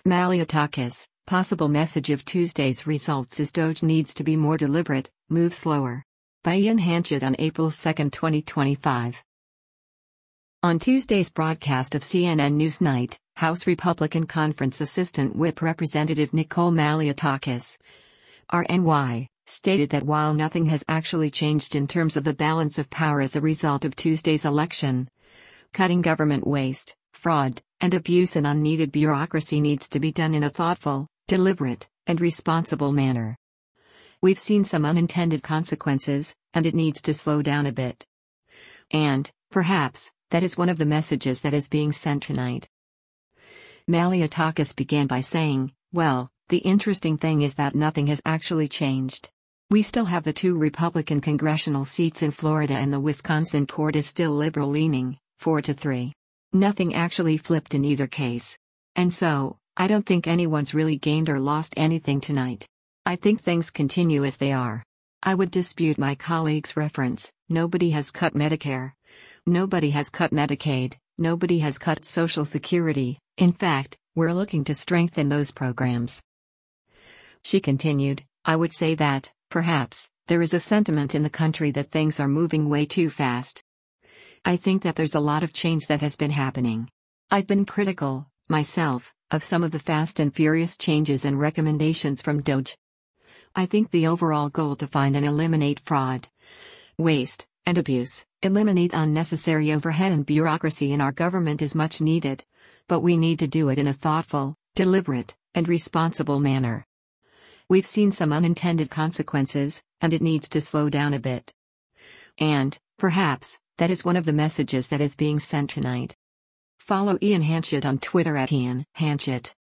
Malliotakis, possible message of Tuesday's results is Doge needs to be more deliberate, move slower. By Ian Hanchett on April 2, 2025. On Tuesday's broadcast of CNN Newsnight, House Republican Conference Assistant Whip Representative Nicole Malliotakis, RNY, stated that while nothing has actually changed in terms of the balance of power as a result of Tuesday's election, cutting government waste, fraud, and abuse and unneeded bureaucracy needs to be done in a thoughtful, deliberate, and responsible manner. We've seen some unintended consequences, and it needs to slow down a bit. And, perhaps, that is one of the messages that is being sent tonight. Malliotakis began by saying, well, the interesting thing is that nothing has actually changed. We still have the 2 Republican congressional seats in Florida and the Wisconsin court is still liberal-leaning, 4-3. Nothing actually flipped in either case. And so, I don't think anyone's really gained or lost anything tonight. I think things continue as they are. I would dispute my colleague's reference, nobody has cut Medicare. Nobody has cut Medicaid, nobody has cut Social Security, in fact, we're looking to strengthen those programs. She continued, I would say that, perhaps, there is a sentiment in the country that things are moving way too fast. I think that there's a lot of change that has been happening. I've been critical, myself, of some of the fast and furious changes and recommendations from DOGE. I think the overall goal to find and eliminate fraud, waste, and abuse, eliminate unnecessary overhead and bureaucracy in our government is much needed, but we need to do it in a thoughtful, deliberate, and responsible manner. We've seen some unintended consequences, and it needs to slow down a bit. And, perhaps, that is one of the messages that is being sent tonight. Follow Ian Hanchett on Twitter @Ian Hanchett.